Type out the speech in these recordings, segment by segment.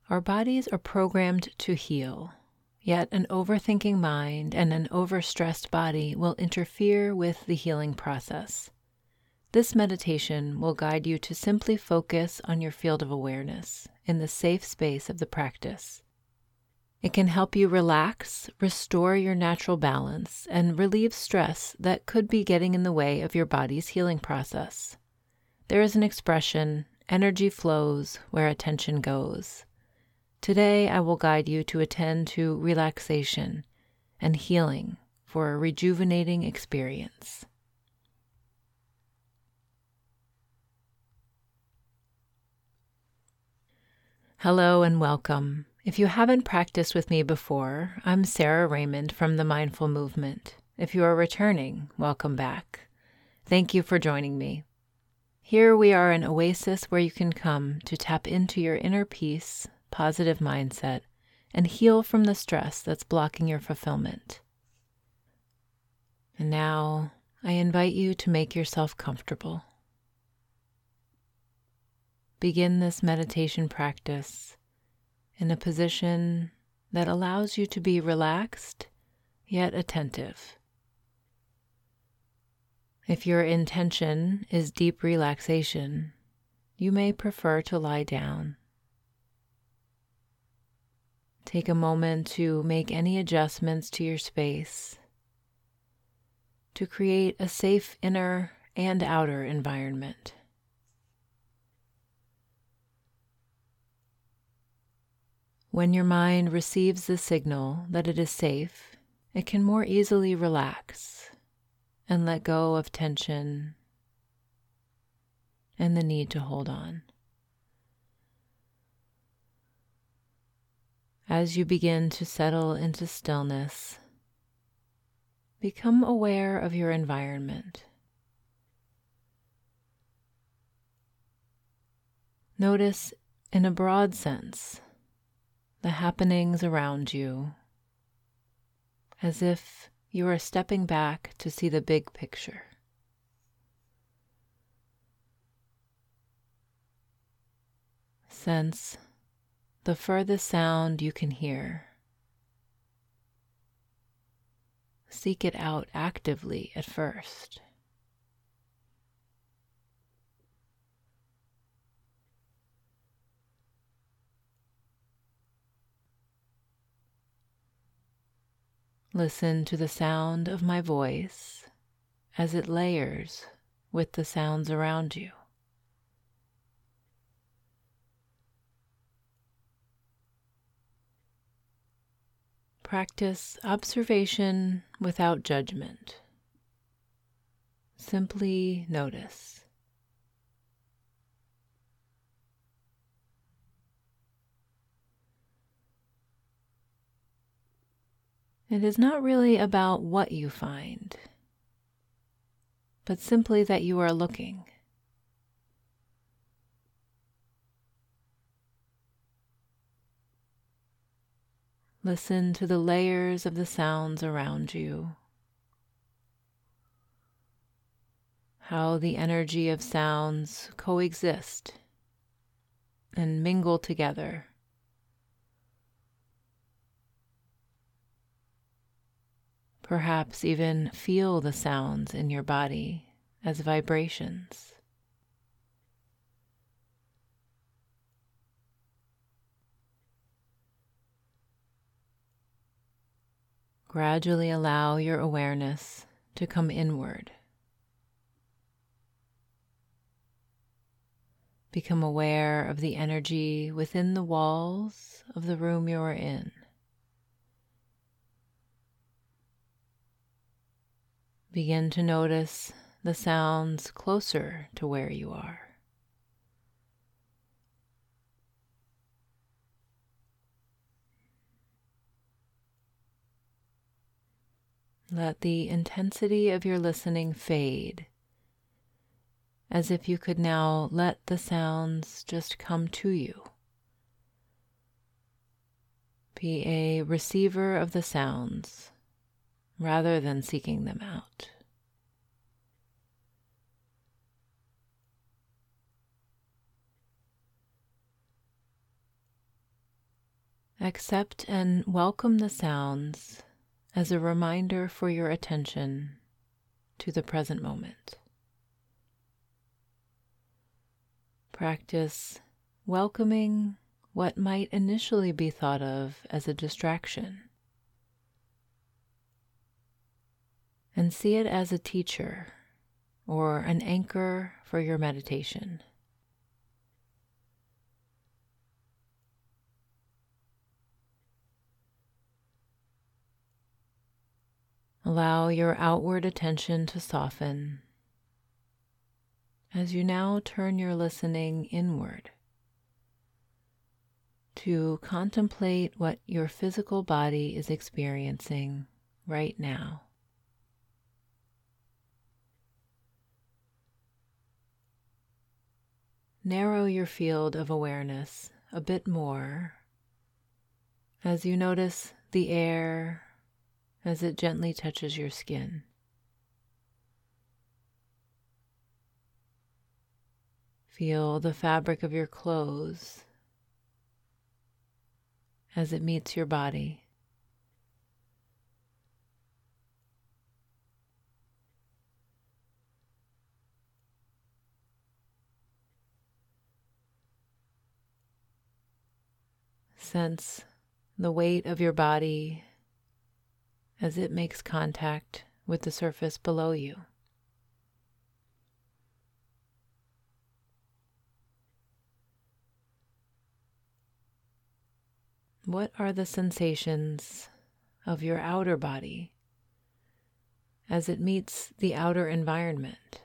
Our bodies are programmed to heal, yet an overthinking mind and an overstressed body will interfere with the healing process. This meditation will guide you to simply focus on your field of awareness in the safe space of the practice. It can help you relax, restore your natural balance, and relieve stress that could be getting in the way of your body's healing process. There is an expression, energy flows where attention goes. Today, I will guide you to attend to relaxation and healing for a rejuvenating experience. Hello and welcome. If you haven't practiced with me before, I'm Sarah Raymond from the Mindful Movement. If you are returning, welcome back. Thank you for joining me. Here we are an oasis where you can come to tap into your inner peace, positive mindset, and heal from the stress that's blocking your fulfillment. And now, I invite you to make yourself comfortable. Begin this meditation practice in a position that allows you to be relaxed yet attentive. If your intention is deep relaxation, you may prefer to lie down. Take a moment to make any adjustments to your space to create a safe inner and outer environment. When your mind receives the signal that it is safe, it can more easily relax and let go of tension and the need to hold on. As you begin to settle into stillness, become aware of your environment. Notice, in a broad sense, the happenings around you, as if you are stepping back to see the big picture. Sense the furthest sound you can hear. Seek it out actively at first. Listen to the sound of my voice as it layers with the sounds around you. Practice observation without judgment. Simply notice. It is not really about what you find, but simply that you are looking. Listen to the layers of the sounds around you, how the energy of sounds coexist and mingle together. Perhaps even feel the sounds in your body as vibrations. Gradually allow your awareness to come inward. Become aware of the energy within the walls of the room you are in. Begin to notice the sounds closer to where you are. Let the intensity of your listening fade, as if you could now let the sounds just come to you. Be a receiver of the sounds rather than seeking them out. Accept and welcome the sounds as a reminder for your attention to the present moment. Practice welcoming what might initially be thought of as a distraction, and see it as a teacher or an anchor for your meditation. Allow your outward attention to soften as you now turn your listening inward to contemplate what your physical body is experiencing right now. Narrow your field of awareness a bit more as you notice the air as it gently touches your skin. Feel the fabric of your clothes as it meets your body. Sense the weight of your body as it makes contact with the surface below you. What are the sensations of your outer body as it meets the outer environment?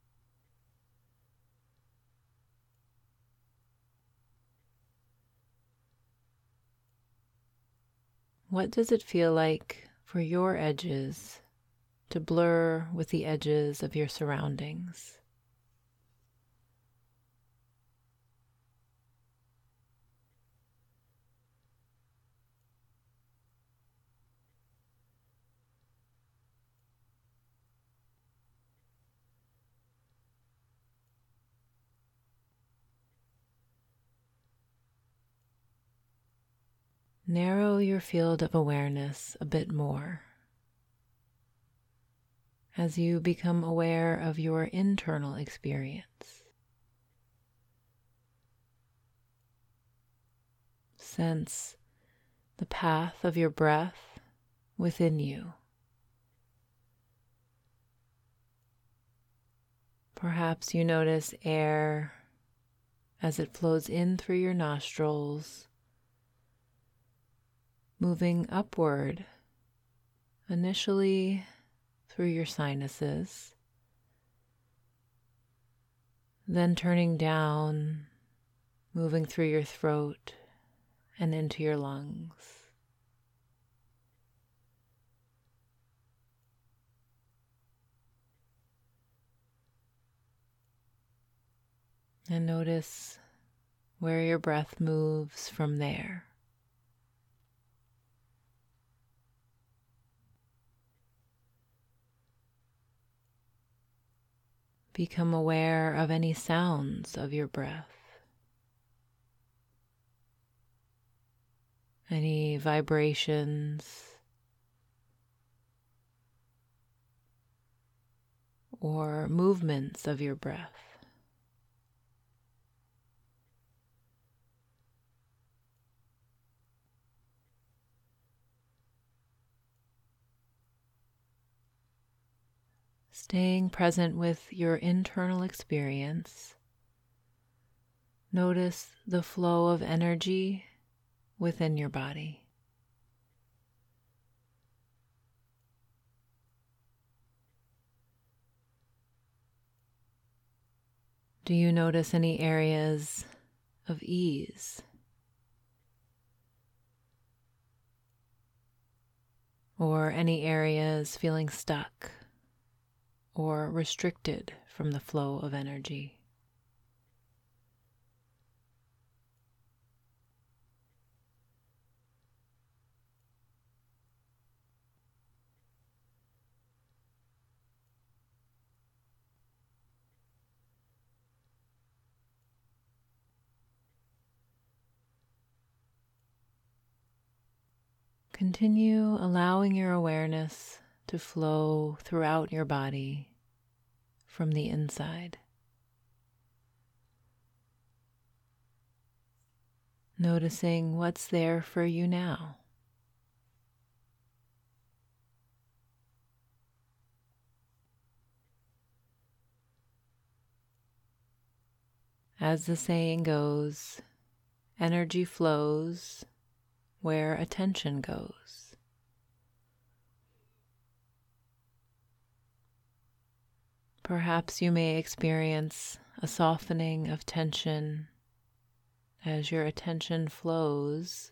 What does it feel like for your edges to blur with the edges of your surroundings? Narrow your field of awareness a bit more as you become aware of your internal experience. Sense the path of your breath within you. Perhaps you notice air as it flows in through your nostrils, moving upward, initially through your sinuses, then turning down, moving through your throat and into your lungs. And notice where your breath moves from there. Become aware of any sounds of your breath, any vibrations or movements of your breath. Staying present with your internal experience, notice the flow of energy within your body. Do you notice any areas of ease? Or any areas feeling stuck or restricted from the flow of energy? Continue allowing your awareness to flow throughout your body from the inside. Noticing what's there for you now. As the saying goes, energy flows where attention goes. Perhaps you may experience a softening of tension as your attention flows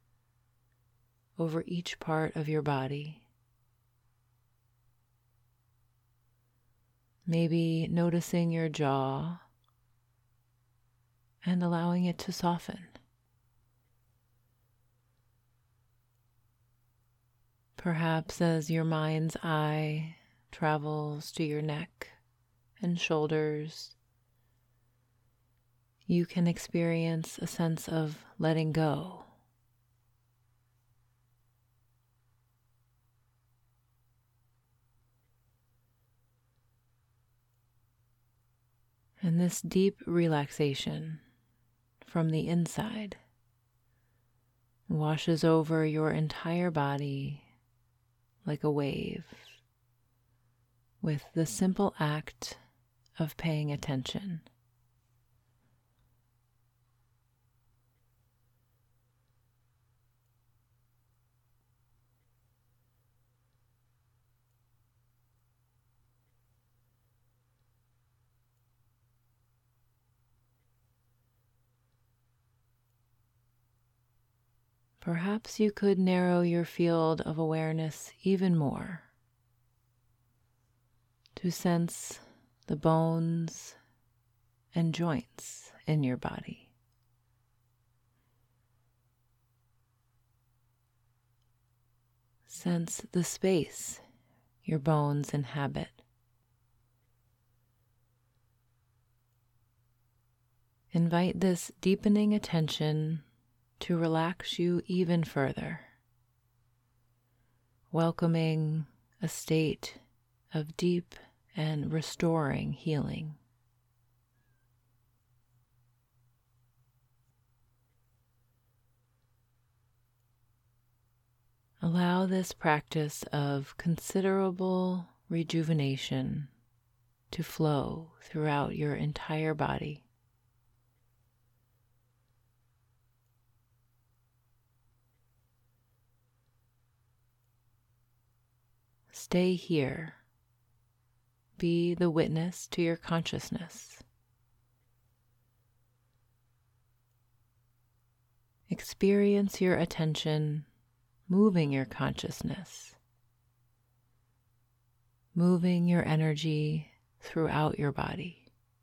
over each part of your body. Maybe noticing your jaw and allowing it to soften. Perhaps as your mind's eye travels to your neck and shoulders, you can experience a sense of letting go. And this deep relaxation from the inside washes over your entire body like a wave with the simple act of paying attention. Perhaps you could narrow your field of awareness even more to sense the bones and joints in your body. Sense the space your bones inhabit. Invite this deepening attention to relax you even further, welcoming a state of deep and restoring healing. Allow this practice of considerable rejuvenation to flow throughout your entire body. Stay here. Be the witness to your consciousness. Experience your attention moving your consciousness, moving your energy throughout your body.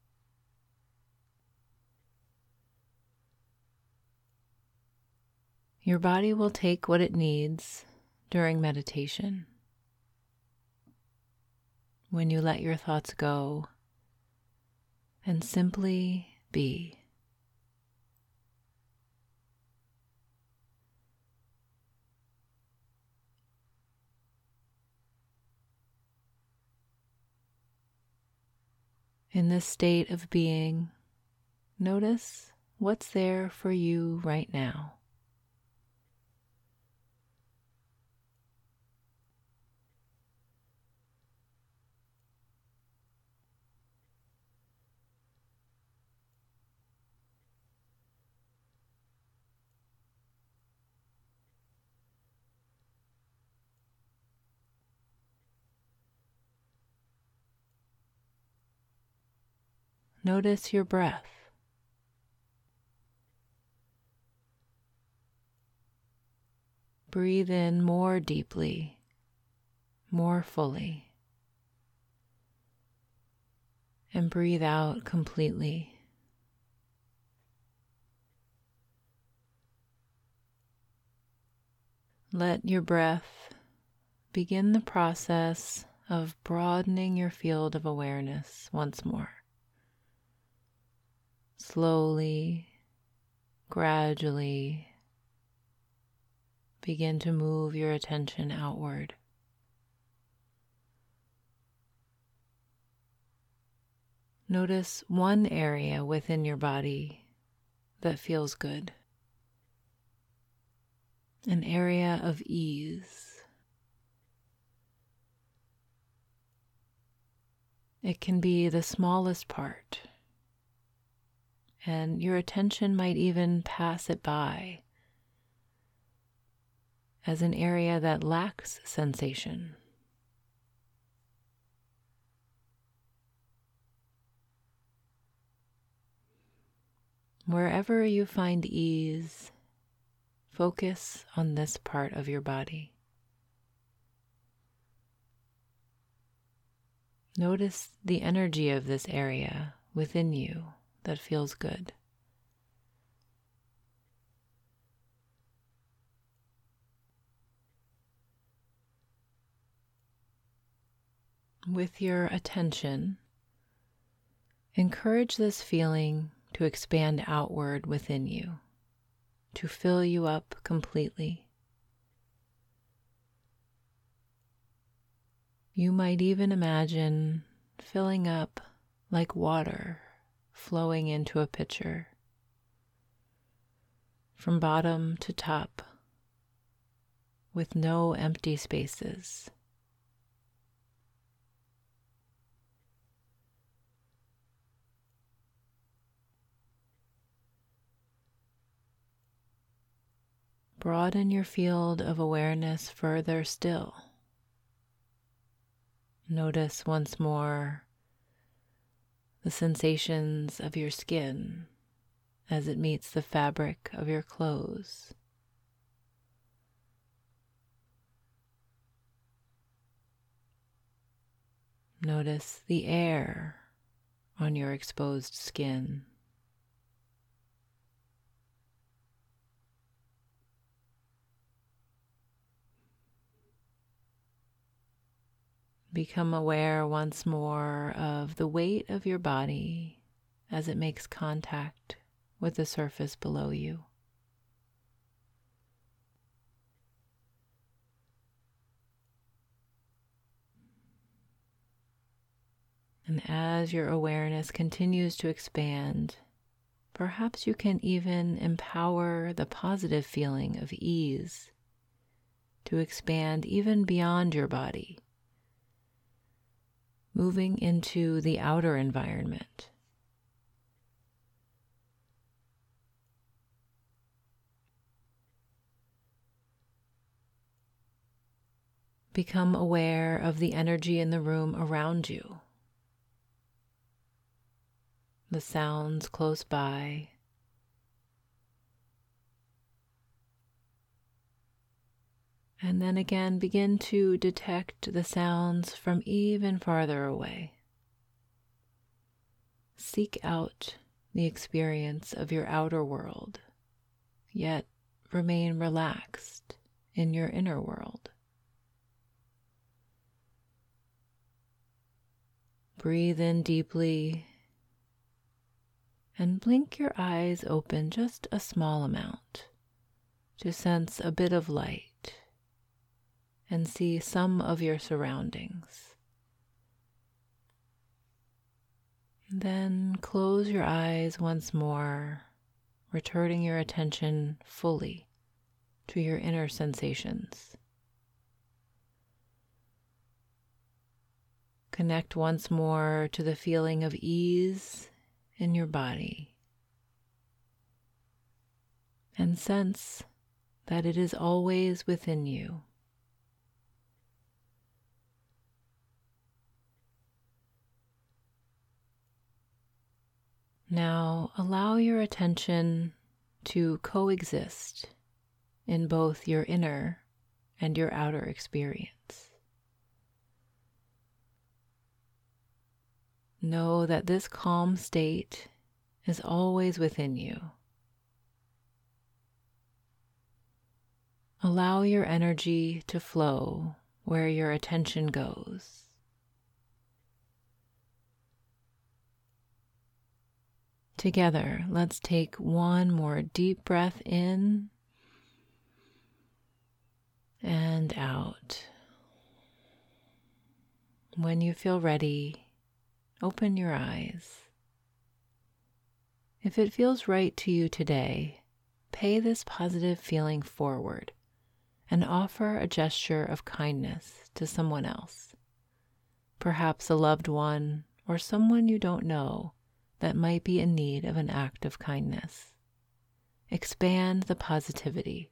Your body will take what it needs during meditation. When you let your thoughts go and simply be. In this state of being, notice what's there for you right now. Notice your breath. Breathe in more deeply, more fully, and breathe out completely. Let your breath begin the process of broadening your field of awareness once more. Slowly, gradually, begin to move your attention outward. Notice one area within your body that feels good, an area of ease. It can be the smallest part, and your attention might even pass it by as an area that lacks sensation. Wherever you find ease, focus on this part of your body. Notice the energy of this area within you that feels good. With your attention, encourage this feeling to expand outward within you, to fill you up completely. You might even imagine filling up like water flowing into a pitcher, from bottom to top, with no empty spaces. Broaden your field of awareness further still. Notice once more the sensations of your skin as it meets the fabric of your clothes. Notice the air on your exposed skin. Become aware once more of the weight of your body as it makes contact with the surface below you. And as your awareness continues to expand, perhaps you can even empower the positive feeling of ease to expand even beyond your body, moving into the outer environment. Become aware of the energy in the room around you, the sounds close by, and then again begin to detect the sounds from even farther away. Seek out the experience of your outer world, yet remain relaxed in your inner world. Breathe in deeply and blink your eyes open just a small amount to sense a bit of light and see some of your surroundings. Then close your eyes once more, returning your attention fully to your inner sensations. Connect once more to the feeling of ease in your body and sense that it is always within you. Now allow your attention to coexist in both your inner and your outer experience. Know that this calm state is always within you. Allow your energy to flow where your attention goes. Together, let's take one more deep breath in and out. When you feel ready, open your eyes. If it feels right to you today, pay this positive feeling forward and offer a gesture of kindness to someone else, perhaps a loved one or someone you don't know that might be in need of an act of kindness. Expand the positivity.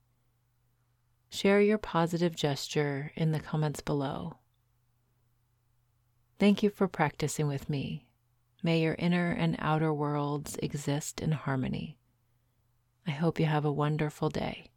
Share your positive gesture in the comments below. Thank you for practicing with me. May your inner and outer worlds exist in harmony. I hope you have a wonderful day.